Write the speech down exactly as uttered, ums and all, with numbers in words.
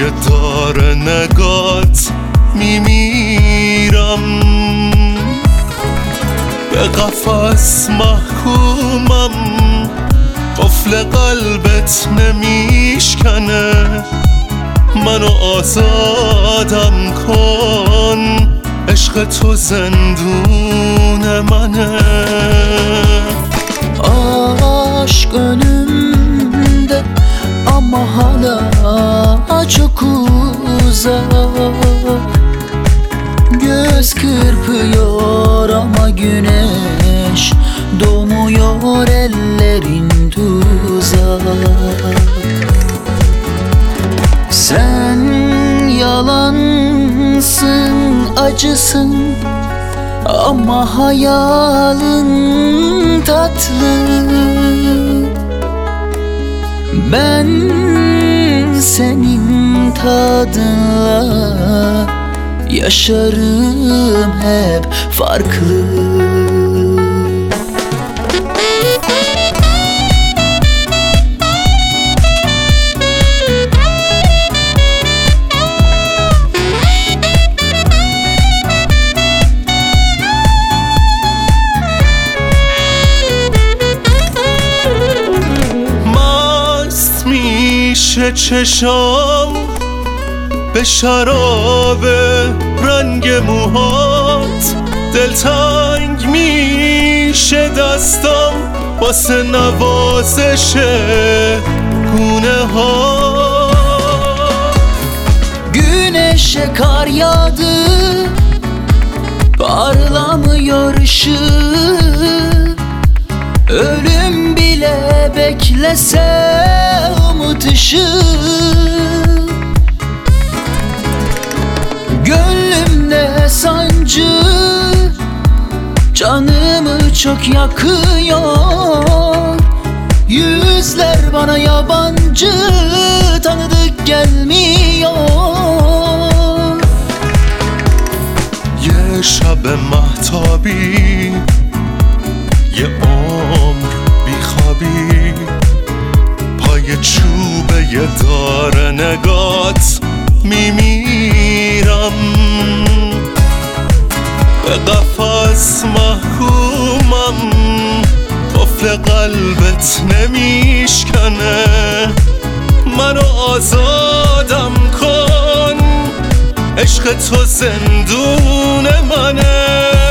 دار نگات میمیرم، به قفس محکومم، قفل قلبت نمیشکنه، منو آزادم کن، عشق تو زندون منه. Aşk önümde ama hala çok uzak, göz kırpıyor ama güneş doğmuyor, ellerin tuzak. Sen yalansın, acısın ama hayalın tatlı. Ben senin tadınla yaşarım hep farklı. میشه چشام به شراب رنگ موهات، دلتنگ میشه دستام واسه نوازش گونه ها. Güneşe kar yağdı, parlamıyor ışığı, ölüm bile beklese umut ışığı. Gönlümde sancı canımı çok yakıyor, yüzler bana yabancı, tanıdık gelmiyor. یه شب مهتابی، یه عمر بیخوابی، پای چوبه یه دار نگات میمیرم، به قفس محکومم، قفل قلبت نمیشکنه، منو آزادم کن، عشق تو زندون منه.